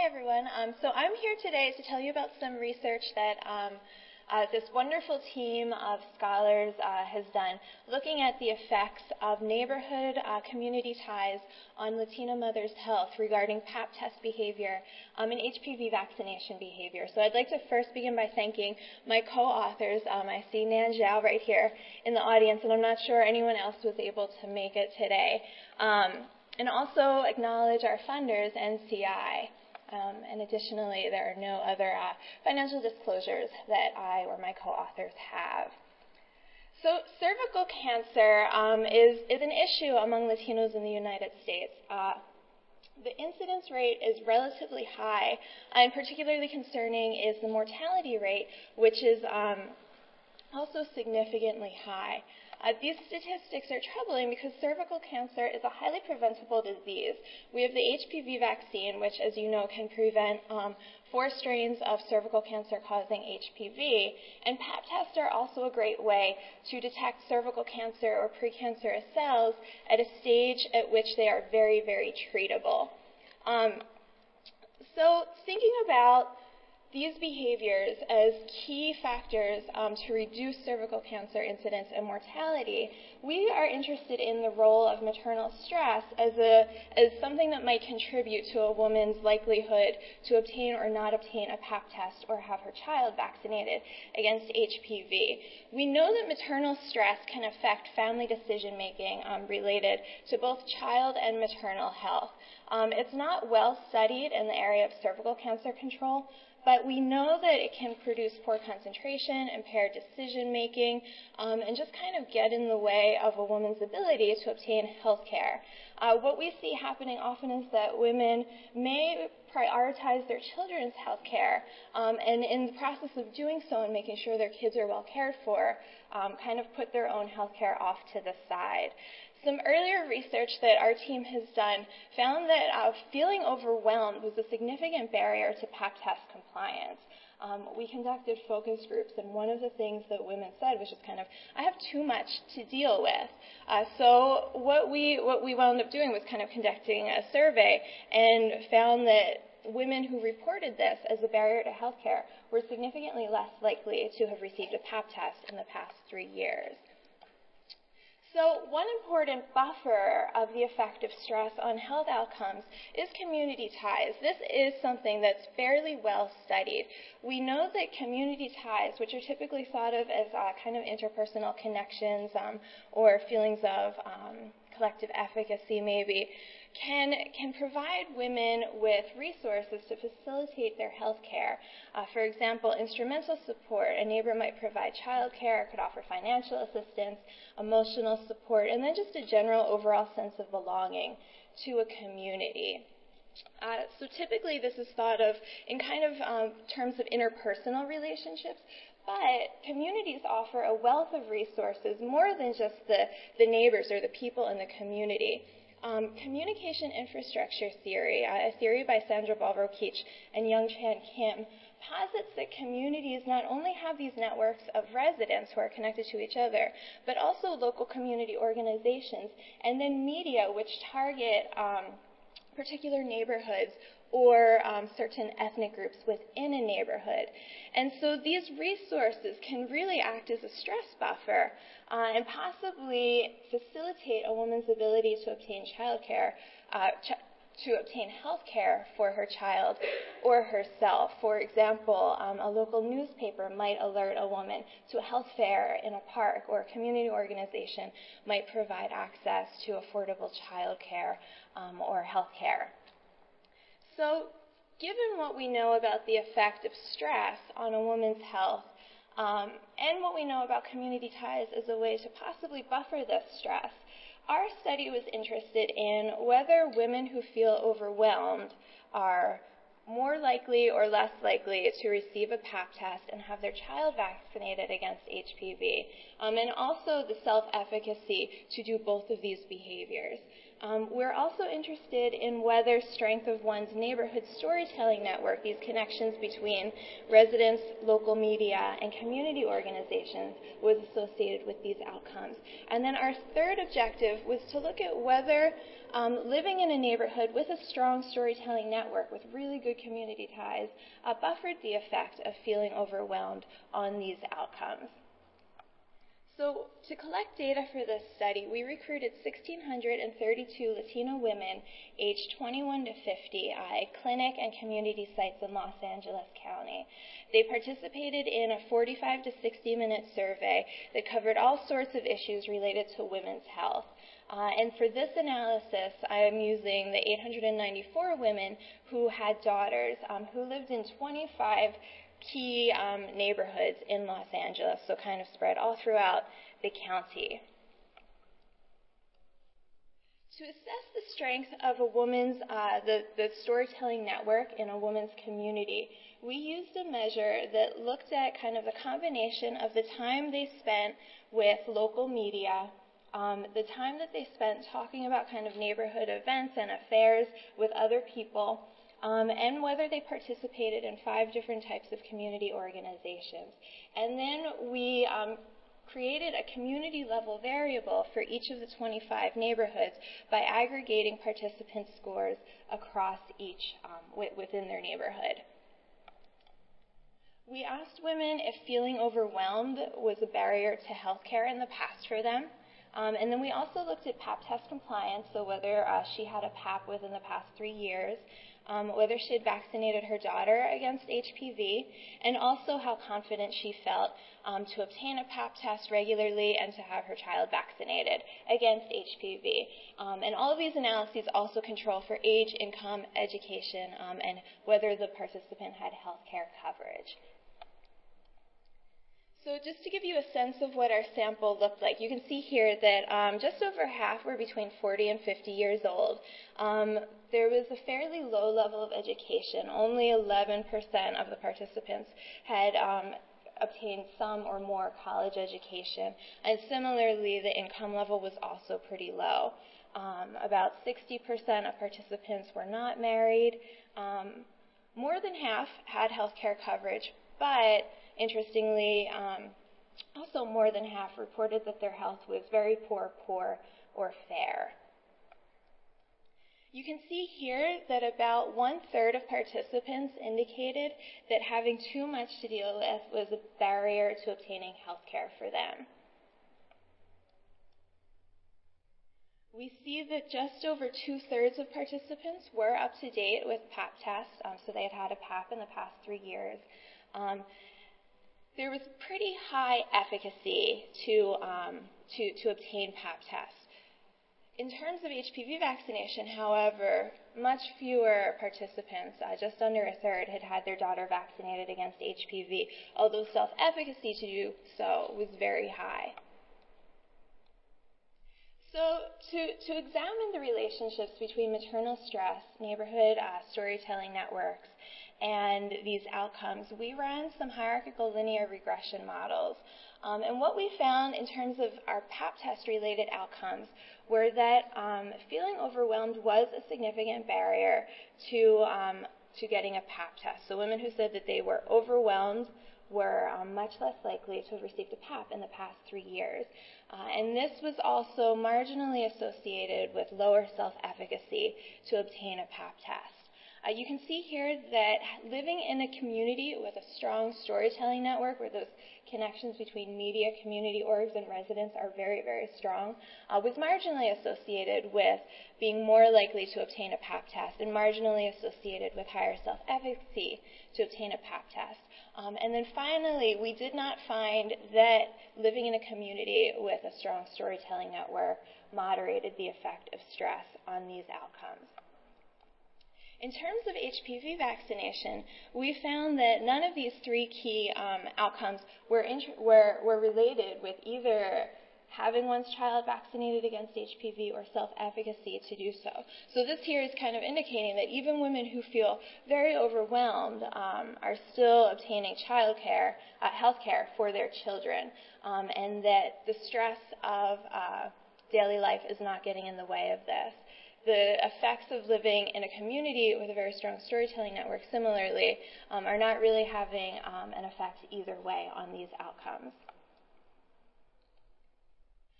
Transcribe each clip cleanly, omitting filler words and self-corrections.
everyone. So I'm here today to tell you about some research that this wonderful team of scholars has done looking at the effects of neighborhood community ties on Latina mothers' health regarding Pap test behavior and HPV vaccination behavior. So I'd like to first begin by thanking my co-authors. I see Nan Zhao right here in the audience, and I'm not sure anyone else was able to make it today. And also acknowledge our funders, NCI. And additionally, there are no other financial disclosures that I or my co-authors have. So cervical cancer is an issue among Latinos in the United States. The incidence rate is relatively high, and particularly concerning is the mortality rate, which is also significantly high. These statistics are troubling because cervical cancer is a highly preventable disease. We have the HPV vaccine, which, as you know, can prevent 4 strains of cervical cancer causing HPV. And Pap tests are also a great way to detect cervical cancer or precancerous cells at a stage at which they are very, very treatable. So thinking about these behaviors as key factors to reduce cervical cancer incidence and mortality, we are interested in the role of maternal stress as something that might contribute to a woman's likelihood to obtain or not obtain a Pap test or have her child vaccinated against HPV. We know that maternal stress can affect family decision-making related to both child and maternal health. It's not well studied in the area of cervical cancer control, but we know that it can produce poor concentration, impaired decision-making, and just kind of get in the way of a woman's ability to obtain health care. What we see happening often is that women may prioritize their children's health care, and in the process of doing so and making sure their kids are well cared for, kind of put their own health care off to the side. Some earlier research that our team has done found that feeling overwhelmed was a significant barrier to Pap test compliance. We conducted focus groups, and one of the things that women said was just kind of, I have too much to deal with. So what we wound up doing was kind of conducting a survey and found that women who reported this as a barrier to health care were significantly less likely to have received a Pap test in the past 3 years. So one important buffer of the effect of stress on health outcomes is community ties. This is something that's fairly well studied. We know that community ties, which are typically thought of as kind of interpersonal connections or feelings of collective efficacy maybe, can provide women with resources to facilitate their health care. For example, instrumental support. A neighbor might provide child care, could offer financial assistance, emotional support, and then just a general overall sense of belonging to a community. So typically this is thought of in kind of terms of interpersonal relationships, but communities offer a wealth of resources more than just the neighbors or the people in the community. Communication infrastructure theory, a theory by Sandra Balro-Keach and Young-Chan Kim, posits that communities not only have these networks of residents who are connected to each other, but also local community organizations, and then media which target particular neighborhoods or certain ethnic groups within a neighborhood. And so these resources can really act as a stress buffer and possibly facilitate a woman's ability to obtain child care, to obtain health care for her child or herself. For example, a local newspaper might alert a woman to a health fair in a park, or a community organization might provide access to affordable child care or health care. So given what we know about the effect of stress on a woman's health, and what we know about community ties as a way to possibly buffer this stress, our study was interested in whether women who feel overwhelmed are more likely or less likely to receive a Pap test and have their child vaccinated against HPV, and also the self-efficacy to do both of these behaviors. We're also interested in whether strength of one's neighborhood storytelling network, these connections between residents, local media, and community organizations, was associated with these outcomes. And then our third objective was to look at whether living in a neighborhood with a strong storytelling network with really good community ties buffered the effect of feeling overwhelmed on these outcomes. So to collect data for this study, we recruited 1,632 Latino women aged 21 to 50 at clinic and community sites in Los Angeles County. They participated in a 45 to 60-minute survey that covered all sorts of issues related to women's health. And for this analysis, I am using the 894 women who had daughters who lived in 25 key neighborhoods in Los Angeles, so kind of spread all throughout the county. To assess the strength of a woman's, the storytelling network in a woman's community, we used a measure that looked at kind of the combination of the time they spent with local media, the time that they spent talking about kind of neighborhood events and affairs with other people, and whether they participated in 5 different types of community organizations. And then we created a community-level variable for each of the 25 neighborhoods by aggregating participant scores across each within their neighborhood. We asked women if feeling overwhelmed was a barrier to health care in the past for them. And then we also looked at PAP test compliance, so whether she had a PAP within the past 3 years, whether she had vaccinated her daughter against HPV, and also how confident she felt to obtain a PAP test regularly and to have her child vaccinated against HPV. And all of these analyses also control for age, income, education, and whether the participant had health care coverage. So just to give you a sense of what our sample looked like, you can see here that just over half were between 40 and 50 years old. There was a fairly low level of education. Only 11% of the participants had obtained some or more college education. And similarly, the income level was also pretty low. About 60% of participants were not married. More than half had health care coverage, but interestingly, also more than half reported that their health was very poor, or fair. You can see here that about 1/3 of participants indicated that having too much to deal with was a barrier to obtaining health care for them. We see that just over 2/3 of participants were up to date with PAP tests, so they had had a PAP in the past 3 years. There was pretty high efficacy to obtain PAP tests. In terms of HPV vaccination, however, much fewer participants, just under 1/3, had had their daughter vaccinated against HPV, although self-efficacy to do so was very high. So to examine the relationships between maternal stress, neighborhood storytelling networks, and these outcomes, we ran some hierarchical linear regression models. And what we found in terms of our PAP test-related outcomes were that feeling overwhelmed was a significant barrier to getting a PAP test. So women who said that they were overwhelmed were much less likely to have received a PAP in the past 3 years. And this was also marginally associated with lower self-efficacy to obtain a PAP test. You can see here that living in a community with a strong storytelling network, where those connections between media, community orgs, and residents are very, very strong, was marginally associated with being more likely to obtain a PAP test and marginally associated with higher self-efficacy to obtain a PAP test. And then finally, we did not find that living in a community with a strong storytelling network moderated the effect of stress on these outcomes. In terms of HPV vaccination, we found that none of these 3 key outcomes were related with either having one's child vaccinated against HPV or self-efficacy to do so. So this here is kind of indicating that even women who feel very overwhelmed are still obtaining health care for their children, and that the stress of daily life is not getting in the way of this. The effects of living in a community with a very strong storytelling network, similarly, are not really having an effect either way on these outcomes.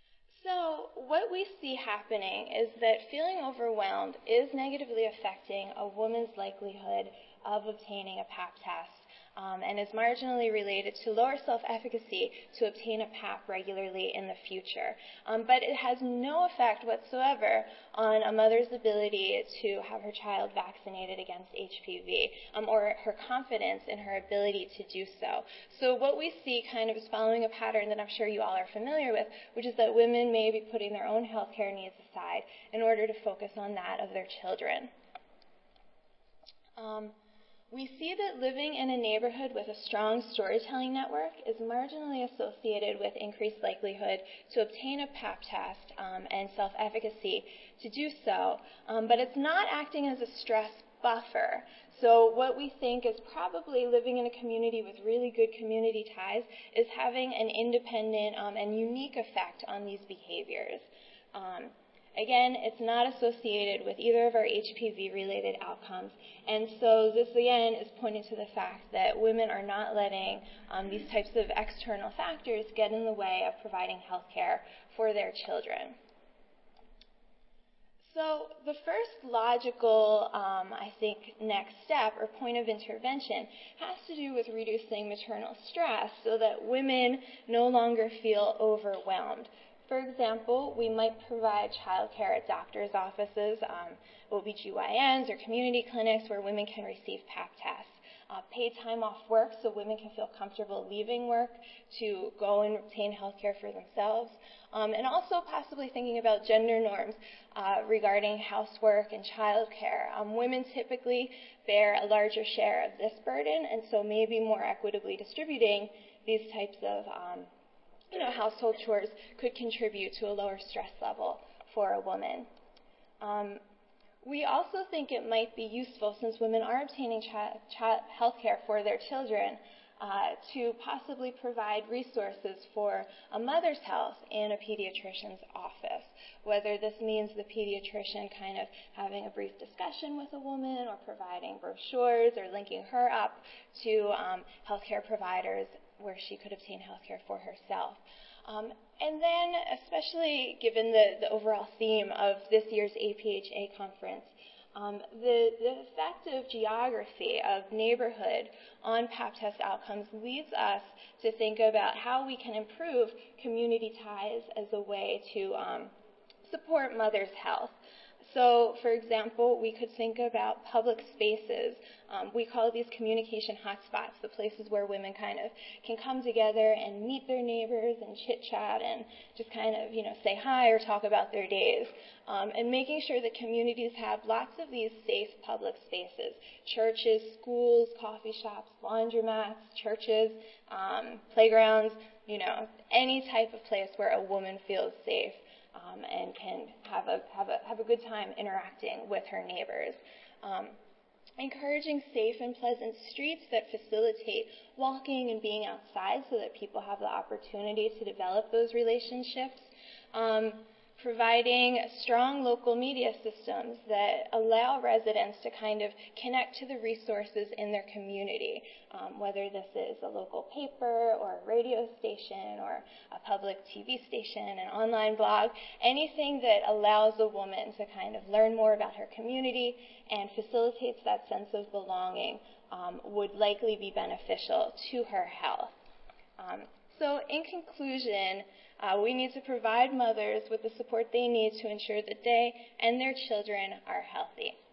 So what we see happening is that feeling overwhelmed is negatively affecting a woman's likelihood of obtaining a Pap test, and is marginally related to lower self-efficacy to obtain a Pap regularly in the future. But it has no effect whatsoever on a mother's ability to have her child vaccinated against HPV, or her confidence in her ability to do so. So what we see kind of is following a pattern that I'm sure you all are familiar with, which is that women may be putting their own healthcare needs aside in order to focus on that of their children. We see that living in a neighborhood with a strong storytelling network is marginally associated with increased likelihood to obtain a Pap test and self-efficacy to do so, but it's not acting as a stress buffer. So what we think is probably living in a community with really good community ties is having an independent and unique effect on these behaviors. Again, it's not associated with either of our HPV-related outcomes, and so this again is pointing to the fact that women are not letting these types of external factors get in the way of providing health care for their children. So the first logical, I think, next step or point of intervention has to do with reducing maternal stress so that women no longer feel overwhelmed. For example, we might provide childcare at doctor's offices, OBGYNs, or community clinics where women can receive Pap tests. Paid time off work so women can feel comfortable leaving work to go and obtain health care for themselves. And also possibly thinking about gender norms regarding housework and childcare. Women typically bear a larger share of this burden, and so maybe more equitably distributing these types of household chores could contribute to a lower stress level for a woman. We also think it might be useful, since women are obtaining health care for their children, to possibly provide resources for a mother's health in a pediatrician's office, whether this means the pediatrician kind of having a brief discussion with a woman or providing brochures or linking her up to healthcare providers where she could obtain health care for herself. And then, especially given the overall theme of this year's APHA conference, the effect of geography, of neighborhood on Pap test outcomes leads us to think about how we can improve community ties as a way to support mothers' health. So, for example, we could think about public spaces. We call these communication hotspots, the places where women kind of can come together and meet their neighbors and chit-chat and just kind of, say hi or talk about their days. And making sure that communities have lots of these safe public spaces: churches, schools, coffee shops, laundromats, churches, playgrounds, any type of place where a woman feels safe and can have a good time interacting with her neighbors. Encouraging safe and pleasant streets that facilitate walking and being outside so that people have the opportunity to develop those relationships. Providing strong local media systems that allow residents to kind of connect to the resources in their community, whether this is a local paper or a radio station or a public TV station, an online blog, anything that allows a woman to kind of learn more about her community and facilitates that sense of belonging would likely be beneficial to her health. So in conclusion, we need to provide mothers with the support they need to ensure that they and their children are healthy.